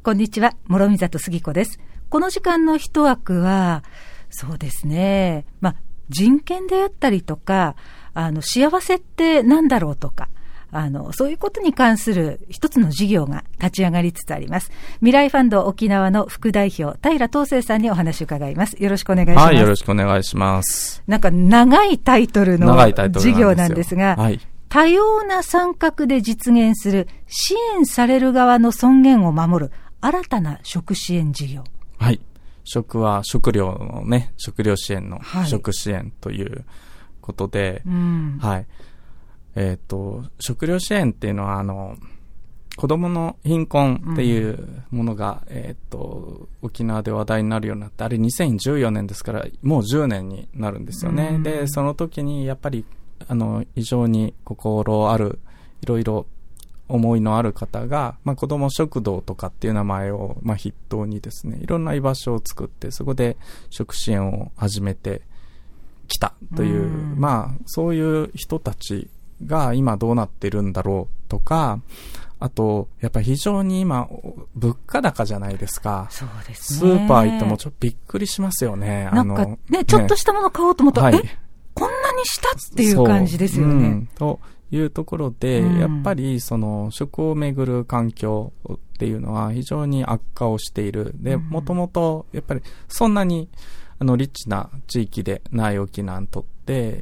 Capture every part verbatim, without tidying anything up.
こんにちは、諸見里杉子です。この時間の一枠は、そうですね、まあ、人権であったりとか、あの、幸せって何だろうとか、あの、そういうことに関する一つの事業が立ち上がりつつあります。未来ファンド沖縄の副代表、平東生さんにお話を伺います。よろしくお願いします。 はい、よろしくお願いします。 なんか長いタイトルの事業なんですが、 はい、 多様な参画で実現する支援される側の尊厳を守る新たな食支援事業。 はい。食は食料のね、食料支援の食支援ということで、はい。うんはいえっと、食料支援っていうのは、あの、子供の貧困っていうものが、うん、えっと、沖縄で話題になるようになって、あれにせんじゅうよねんですから、もうじゅうねんになるんですよね。うん、で、その時にやっぱり、あの、非常に心ある、いろいろ思いのある方が、まあ、子供食堂とかっていう名前を、まあ、筆頭にですね、いろんな居場所を作って、そこで食支援を始めてきたという、うん、まあ、そういう人たちが今どうなってるんだろうとか、あと、やっぱり非常に今、物価高じゃないですか。 そうですね。 スーパー行ってもちょっとびっくりしますよね。 なんかね、ねちょっとしたもの買おうと思ったら、はい、え、こんなにしたっていう感じですよね。 うん、というところで、うん、やっぱりその食をめぐる環境っていうのは非常に悪化をしている。で、もともとやっぱりそんなにあのリッチな地域でない沖縄にとって、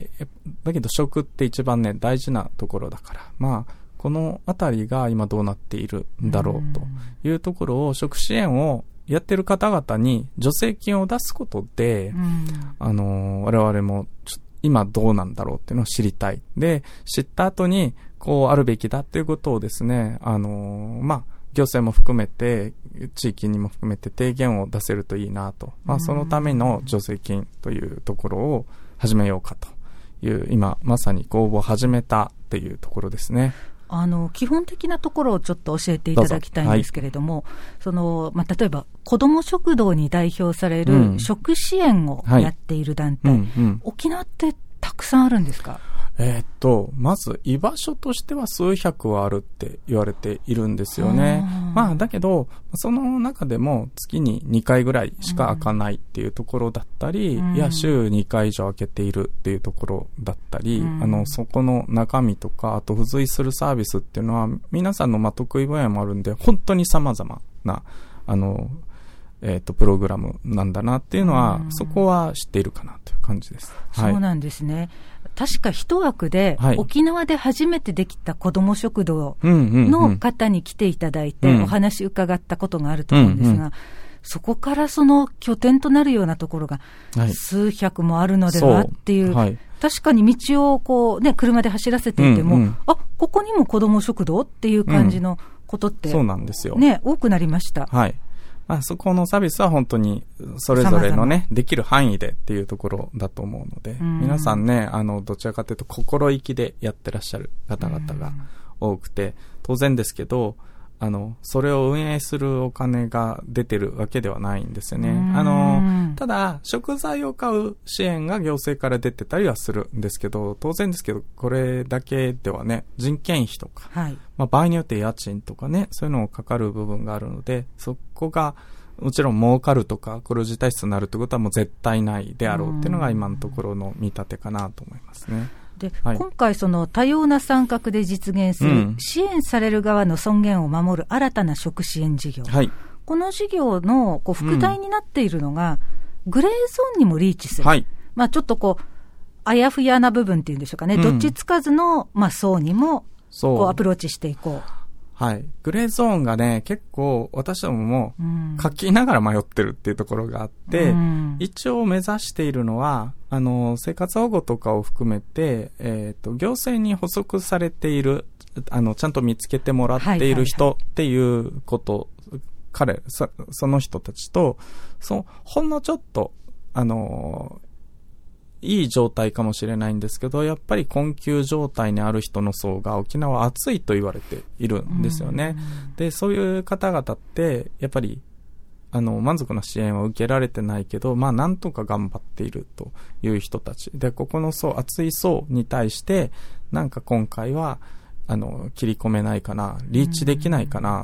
だけど食って一番ね大事なところだから、まあこのあたりが今どうなっているんだろうというところを、食支援をやってる方々に助成金を出すことで、あの我々もちょ今どうなんだろうっていうのを知りたい。で、知った後にこうあるべきだっていうことをですね、あのまあ行政も含めて地域にも含めて提言を出せるといいなと、まあ、そのための助成金というところを始めようかという今まさに公募を始めたっていうところですね。 あの基本的なところをちょっと教えていただきたいんですけれども、はい、そのまあ、例えば子ども食堂に代表される食支援をやっている団体、うんはいうんうん、沖縄ってたくさんあるんですか？ えー、っと、まず居場所としては数百はあるって言われているんですよね。まあだけど、その中でも月ににかいぐらいしか開かないっていうところだったり、うん、いや週にかい以上開けているっていうところだったり、うん、あの、そこの中身とか、あと付随するサービスっていうのは皆さんのまあ得意分野もあるんで、本当に様々な、あの、えっと、プログラムなんだなっていうのは、うん、そこは知っているかなという感じです。 はい、そうなんですね。確か一枠で、はい、沖縄で初めてできた子ども食堂の方に来ていただいて、うんうんうん、お話伺ったことがあると思うんですが、うんうん、そこからその拠点となるようなところが数百もあるのではっていう、はい、確かに道をこうね、車で走らせていても、うんうん、あ、ここにも子ども食堂っていう感じのことって、うん、 そうなんですよ。 ね、多くなりました。 はい。まあ、そこのサービスは本当にそれぞれのね、できる範囲でっていうところだと思うので、皆さんね、あの、どちらかというと心意気でやってらっしゃる方々が多くて、当然ですけど、あの、それを運営するお金が出てるわけではないんですよね。あの、ただ、食材を買う支援が行政から出てたりはするんですけど、当然ですけど、これだけではね、人件費とか、はい、まあ、場合によって家賃とかね、そういうのをかかる部分があるので、そこが、もちろん儲かるとか黒字体質になるってことはもう絶対ないであろうっていうのが今のところの見立てかなと思いますね。 で、はい、今回その多様な参画で実現する、うん、支援される側の尊厳を守る新たな食支援事業、はい、この事業のこう副題になっているのが、うん、グレーゾーンにもリーチする、はい、まあ、ちょっとこうあやふやな部分っていうんでしょうかね、うん、どっちつかずの、まあ、層にもこうアプローチしていこう。 はい。グレーゾーンがね、結構私どもも書きながら迷ってるっていうところがあって、うん、一応目指しているのは、あの、生活保護とかを含めて、えっと、行政に補足されている、あの、ちゃんと見つけてもらっている人っていうこと、はいはいはい、彼、そ、その人たちと、その、ほんのちょっと、あの、いい状態かもしれないんですけど、やっぱり困窮状態にある人の層が沖縄は暑いと言われているんですよね。で、そういう方々って、やっぱり、あの、満足な支援は受けられてないけど、まあ、なんとか頑張っているという人たち。で、ここの層、暑い層に対して、なんか今回は、あの、切り込めないかな、リーチできないかな、と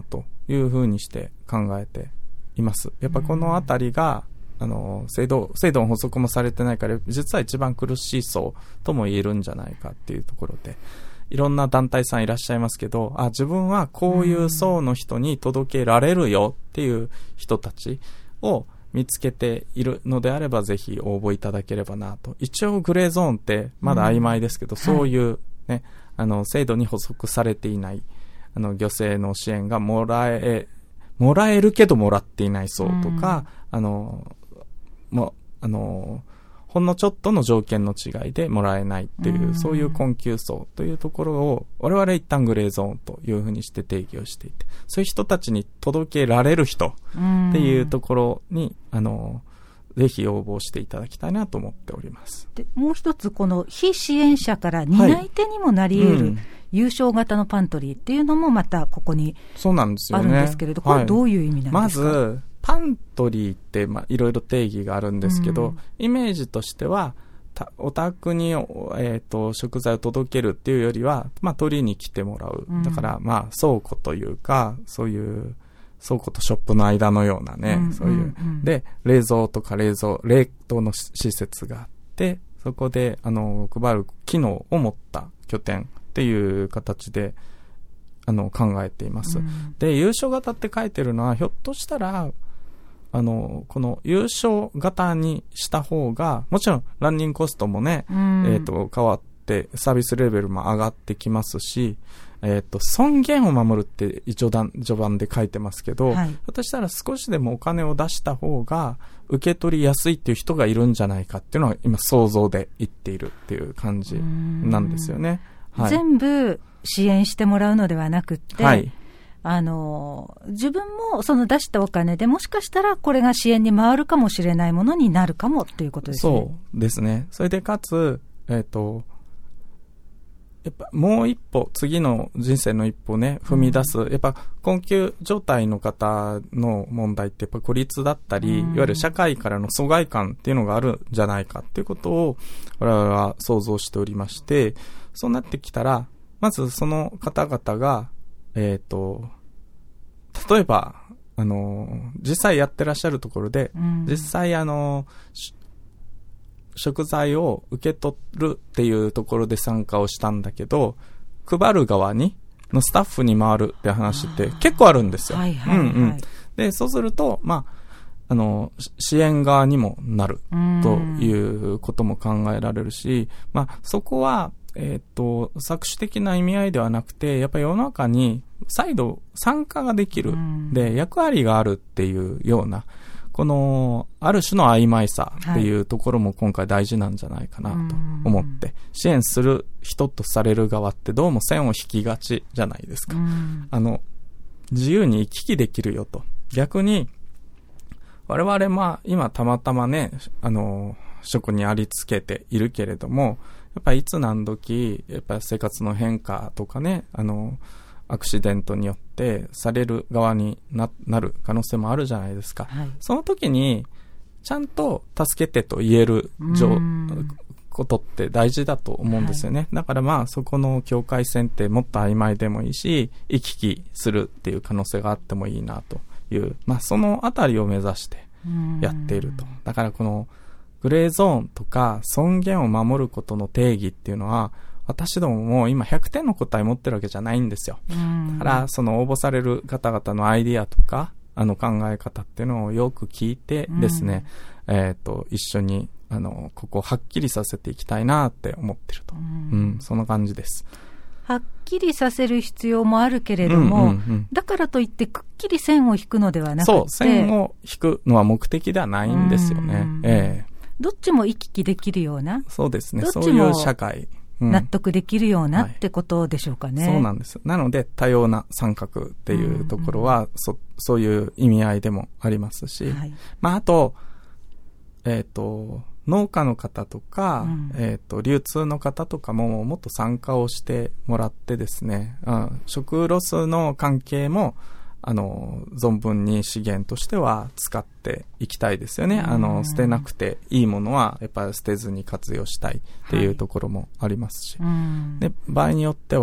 いうふうにして考えています。やっぱこのあたりが、あの、制度、制度の補足もされてないから、実は一番苦しい層とも言えるんじゃないかっていうところで、いろんな団体さんいらっしゃいますけど、あ、自分はこういう層の人に届けられるよっていう人たちを見つけているのであれば、ぜひ応募いただければなと。一応グレーゾーンってまだ曖昧ですけど、うん、そういうね、はい、あの、制度に補足されていない、あの、行政の支援がもらえ、もらえるけどもらっていない層とか、うん、あの、もあのほんのちょっとの条件の違いでもらえないっていう、うん、そういう困窮層というところを我々一旦グレーゾーンというふうにして定義をしていて、そういう人たちに届けられる人っていうところに、うん、あのぜひ応募していただきたいなと思っております。 で、もう一つ、この非支援者から担い手にもなり得る、はい、うん、優勝型のパントリーっていうのもまたここにあるんですけれど、これどういう意味なんですか？ まずパントリーってまあいろいろ定義があるんですけど、うん、イメージとしてはお宅に、えー、と食材を届けるっていうよりは、まあ、取りに来てもらう、うん、だからまあ倉庫というか、そういう倉庫とショップの間のようなね、うん、そういう、うん、で冷蔵とか冷蔵冷凍の施設があって、そこであの配る機能を持った拠点っていう形であの考えています、うん、で優勝型って書いてるのは、ひょっとしたらあのこの優勝型にした方が、もちろんランニングコストもね、うん、えーと変わってサービスレベルも上がってきますし、えーと尊厳を守るって一応序盤で書いてますけど、はい、ひょっとしたら少しでもお金を出した方が受け取りやすいっていう人がいるんじゃないかっていうのは今想像で言っているっていう感じなんですよね。 はい、全部支援してもらうのではなくって、はい、あの自分もその出したお金でもしかしたらこれが支援に回るかもしれないものになるかもということですね。 そうですね。それでかつ、えっとやっぱもう一歩、次の人生の一歩ね、踏み出す、うん、やっぱ困窮状態の方の問題ってやっぱ孤立だったり、うん、いわゆる社会からの疎外感っていうのがあるんじゃないかっていうことを我々は想像しておりまして、そうなってきたら、まずその方々が、えっと、例えば、あの、実際やってらっしゃるところで、うん、実際あの、食材を受け取るっていうところで参加をしたんだけど、配る側にのスタッフに回るって話って結構あるんですよ。はいはいはい、うんうん。で、そうすると、まあ、あの、支援側にもなるということも考えられるし、まあ、そこは、えっと、搾取的な意味合いではなくて、やっぱり世の中に再度参加ができる、で、役割があるっていうような、この、ある種の曖昧さっていうところも今回大事なんじゃないかなと思って、はい、支援する人とされる側ってどうも線を引きがちじゃないですか。あの、自由に行き来できるよと。逆に、我々まあ今たまたまね、あの、職にありつけているけれども、やっぱりいつ何時、やっぱり生活の変化とかね、あの、アクシデントによってされる側に な, なる可能性もあるじゃないですか、はい、その時にちゃんと助けてと言えることって大事だと思うんですよね、はい、だからまあそこの境界線ってもっと曖昧でもいいし、行き来するっていう可能性があってもいいなという、まあそのあたりを目指してやっていると。だからこのグレーゾーンとか尊厳を守ることの定義っていうのは、私どもも今ひゃくてんの答え持ってるわけじゃないんですよ。だからその応募される方々のアイディアとかあの考え方っていうのをよく聞いてですね、えっと一緒にあのここをはっきりさせていきたいなって思ってると、うん、そんな感じです。 はっきりさせる必要もあるけれども、うんうんうん、だからといってくっきり線を引くのではなくて、 そう、線を引くのは目的ではないんですよね。ええ、 どっちも行き来できるような、 そうですね、そういう社会、 納得できるようなってことでしょうかね、 はい、そうなんです。なので多様な参画っていうところは、うんうん、そ, そういう意味合いでもありますし、はい、まああとえっ、ー、と農家の方とか、うん、えっ、ー、と流通の方とかももっと参加をしてもらってですね、うん、食ロスの関係もあの存分に資源としては使っていきたいですよね。あの捨てなくていいものはやっぱり捨てずに活用したいっていうところもありますし、はい、で場合によっては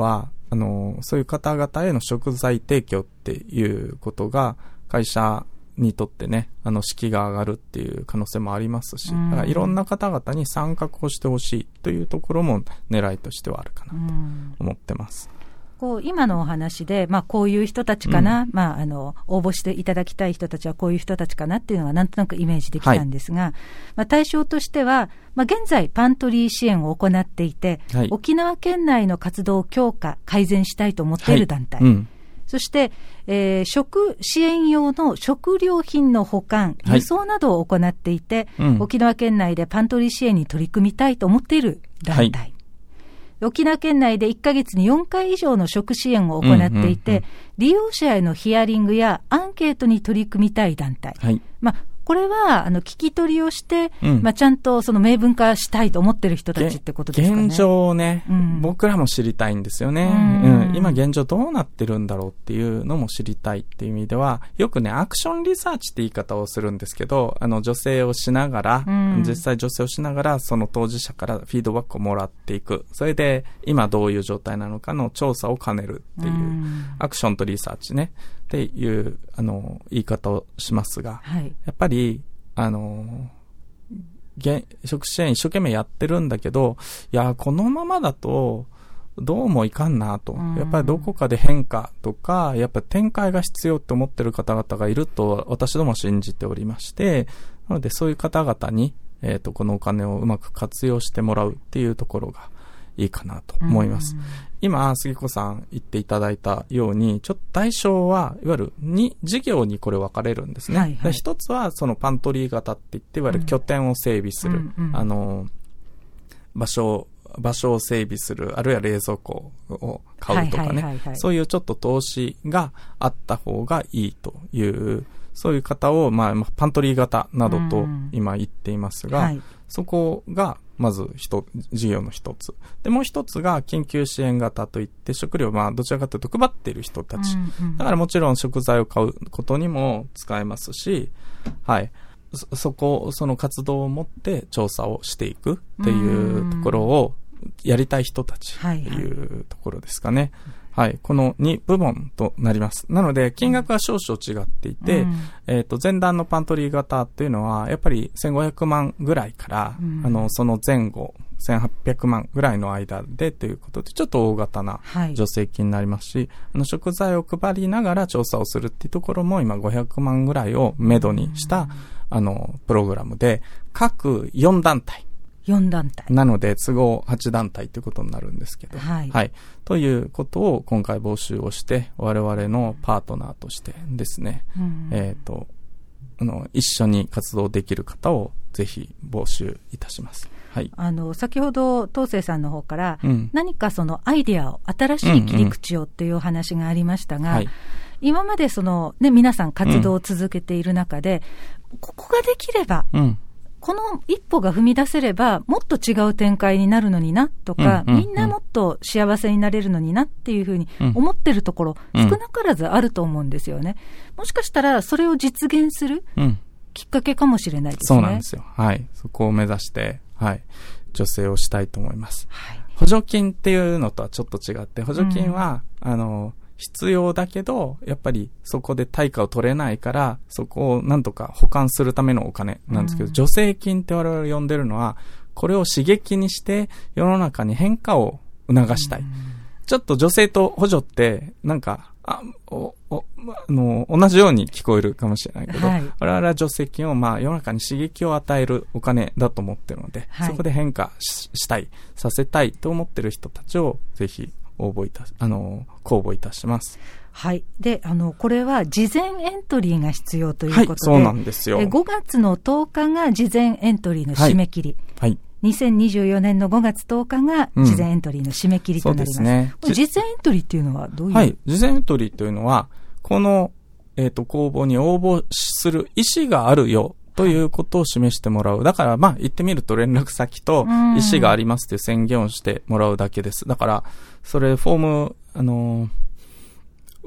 あの、そういう方々への食材提供っていうことが、会社にとってね、あの、士気が上がるっていう可能性もありますし、だからいろんな方々に参画をしてほしいというところも狙いとしてはあるかなと思ってます。 こう今のお話で、まあ、こういう人たちかな、うん、まあ、あの応募していただきたい人たちはこういう人たちかなっていうのがなんとなくイメージできたんですが、はい、まあ、対象としては、まあ、現在パントリー支援を行っていて、はい、沖縄県内の活動を強化改善したいと思っている団体、はい、うん、そして、えー、食支援用の食料品の保管、輸送などを行っていて、はい、うん、沖縄県内でパントリー支援に取り組みたいと思っている団体、はい、沖縄県内でいっかげつによんかい以上の食支援を行っていて、うんうんうん、利用者へのヒアリングやアンケートに取り組みたい団体、はい、まあ、これはあの聞き取りをして、うん、まあ、ちゃんとその明文化したいと思ってる人たちってことですかね。 現状をね、うん、僕らも知りたいんですよね、うんうん、今現状どうなってるんだろうっていうのも知りたいっていう意味では、よくねアクションリサーチって言い方をするんですけど、あの女性をしながら、うん、実際女性をしながらその当事者からフィードバックをもらっていく、それで今どういう状態なのかの調査を兼ねるっていう、うん、アクションとリサーチねっていうあの言い方をしますが、はい、やっぱりあの食支援一生懸命やってるんだけど、いやこのままだとどうもいかんなと、やっぱりどこかで変化とかやっぱり展開が必要って思ってる方々がいると私ども信じておりまして、なのでそういう方々に、えーと、このお金をうまく活用してもらうっていうところがいいかなと思います。今杉子さん言っていただいたように、ちょっと対象はいわゆるに事業にこれ分かれるんですね。はいはい、一つはそのパントリー型って言っていわゆる拠点を整備する、うんうんうん、あの場所場所を整備する、あるいは冷蔵庫を買うとかね、はいはいはいはい、そういうちょっと投資があった方がいいというそういう方を、まあ、パントリー型などと今言っていますが、うん、はい、そこがまず一事業の一つで、もう一つが緊急支援型といって食料、まあどちらかというと配っている人たち、うんうん、だからもちろん食材を買うことにも使えますし、はい、そ, そこその活動を持って調査をしていくっていうところをやりたい人たちっていうところですかね。はいはい、このに部門となります。なので金額は少々違っていて、うん、えっと前段のパントリー型っていうのはやっぱりせんごひゃくまんぐらいから、うん、あのその前後せんはっぴゃくまんぐらいの間でということでちょっと大型な助成金になりますし、はい、あの食材を配りながら調査をするっていうところも今ごひゃくまんぐらいをめどにした、うん、あのプログラムで各よんだんたいよんだんたい。 なので、都合はちだんたいということになるんですけど。はい。はい。ということを今回募集をして、我々のパートナーとしてですね、うん、えっと、あの、一緒に活動できる方をぜひ募集いたします。はい。 あの、先ほど、東生さんの方から、うん、何かそのアイデアを、新しい切り口をっていうお話がありましたが、うんうん、はい、今までその、ね、皆さん活動を続けている中で、うん、ここができれば、うん、この一歩が踏み出せればもっと違う展開になるのになとか、うんうんうん、みんなもっと幸せになれるのになっていうふうに思ってるところ、うん、少なからずあると思うんですよね。もしかしたらそれを実現するきっかけかもしれないですね。 そうなんですよ。はい。そこを目指して、はい、助成をしたいと思います。はい、補助金っていうのとはちょっと違って、補助金は、うん、あの、必要だけど、やっぱりそこで対価を取れないから、そこをなんとか保管するためのお金なんですけど、うん、助成金って我々呼んでるのは、これを刺激にして世の中に変化を促したい。うん、ちょっと助成と補助って、なんか、あ、お、お、あの、同じように聞こえるかもしれないけど、はい、我々は助成金をまあ世の中に刺激を与えるお金だと思ってるので、はい、そこで変化 し, したい、させたいと思ってる人たちをぜひ、応募いたあの公募いたします。 はい。で、あのこれは事前エントリーが必要ということで、はい、 そうなんですよ。 えごがつのとおかが事前エントリーの締め切り。はい。はい、にせんにじゅうよねんのごがつとおかが事前エントリーの締め切りとなります。うん、そうですね。これ事前エントリーっていうのはどういう？ はい。事前エントリーというのはこのえっと公募に応募する意思があるよ。ということを示してもらう。だから、まあ、言ってみると連絡先と意思がありますという宣言をしてもらうだけです。だから、それ、フォーム、あの、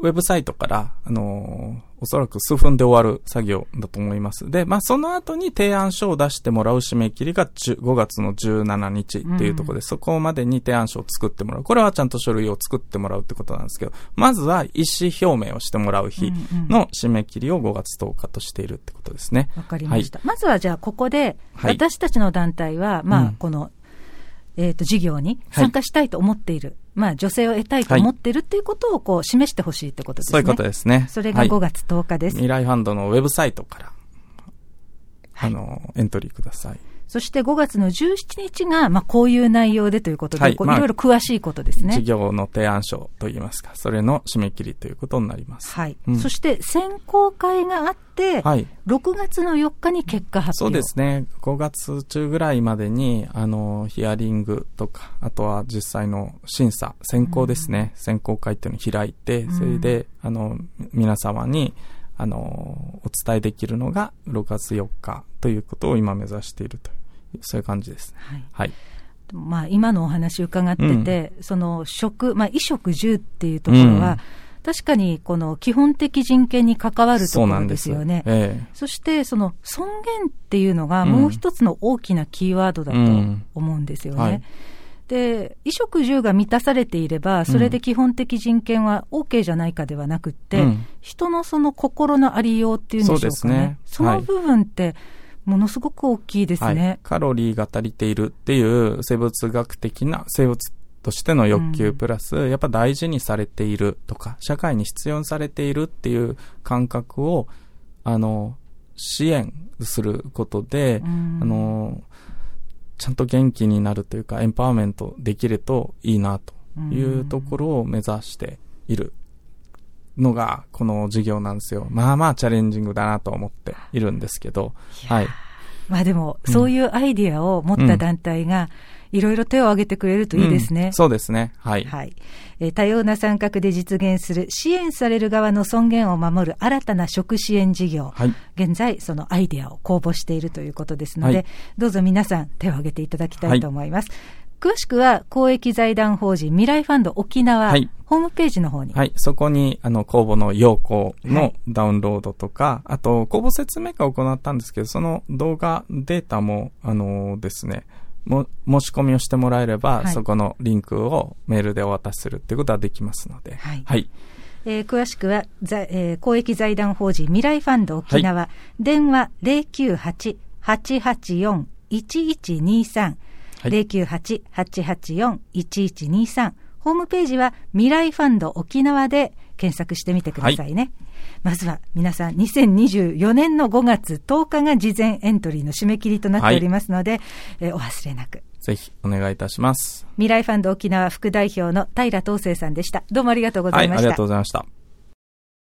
ウェブサイトから、あのー、おそらく数分で終わる作業だと思います。で、まあ、その後に提案書を出してもらう締め切りがごがつのじゅうしちにちっていうところで、うん、そこまでに提案書を作ってもらう。これはちゃんと書類を作ってもらうってことなんですけど、まずは意思表明をしてもらう日の締め切りをごがつとおかとしているってことですね。 わかりました。はい、まずはじゃあここで、私たちの団体は、はい、まあ、この、えっと、事業に参加したいと思っている。はい、まあ、女性を得たいと思っているっていうことをこう示してほしいってことですね。 そういうことですね。 それがごがつとおかです。 はい、未来ファンドのウェブサイトから、はい、あの、エントリーください。 そしてごがつのじゅうしちにちが、まあ、こういう内容でということで、はい、こういろいろ詳しいことですね。 事業の提案書といいますか、それの締め切りということになります。 はい。うん、そして選考会があって、はい、ろくがつのよっかに結果発表。 そうですね。ごがつちゅうぐらいまでに、あの、ヒアリングとか、あとは実際の審査、選考ですね。うん、選考会っていうのを開いて、それで、うん、あの、皆様に、あの、お伝えできるのがろくがつよっかということを今目指しているという。そういう感じです。はい。はい、 まあ、今のお話伺ってて、うん、その食、まあ、衣食住っていうところは、うん、確かにこの基本的人権に関わるところですよね。そうなんです。ええ、そしてその尊厳っていうのがもう一つの大きなキーワードだと思うんですよね。うんはい、で、衣食住が満たされていれば、それで基本的人権は OK じゃないかではなくって、うん、人のその心のありようっていうんでしょうかね。そうですね。その部分って、はいものすごく大きいですね、はい。 カロリーが足りているっていう生物学的な生物としての欲求プラス、うん、やっぱ大事にされているとか、社会に必要にされているっていう感覚を、あの、支援することで、うん、あの、ちゃんと元気になるというか、エンパワーメントできるといいなというところを目指している。のがこの事業なんですよ。まあまあチャレンジングだなと思っているんですけど、はい。 まあでも、うん、そういうアイディアを持った団体がいろいろ手を挙げてくれるといいですね。 うん、そうですね。はい。 はい。えー、多様な参画で実現する支援される側の尊厳を守る新たな食支援事業。はい。現在そのアイディアを公募しているということですので、はい、どうぞ皆さん手を挙げていただきたいと思います。はい詳しくは公益財団法人未来ファンド沖縄、はい、ホームページの方に。 はい、そこにあの公募の要項のダウンロードとか、はい、あと公募説明会を行ったんですけど、その動画データもあのですね、も申し込みをしてもらえれば、はい、そこのリンクをメールでお渡しするっていうことはできますので。はい。はい、 えー、詳しくは、えー、公益財団法人未来ファンド沖縄、はい、電話 ゼロきゅうはち はちはちよん いちいちにさんはい、ゼロきゅうはち はちはちよん いちいちにさんホームページは未来ファンド沖縄で検索してみてくださいね、はい、まずは皆さんにせんにじゅうよねんのごがつとおかが事前エントリーの締め切りとなっておりますので、はいえー、お忘れなくぜひお願いいたします。 未来ファンド沖縄副代表の平東生さんでした。どうもありがとうございました。 はい、ありがとうございました。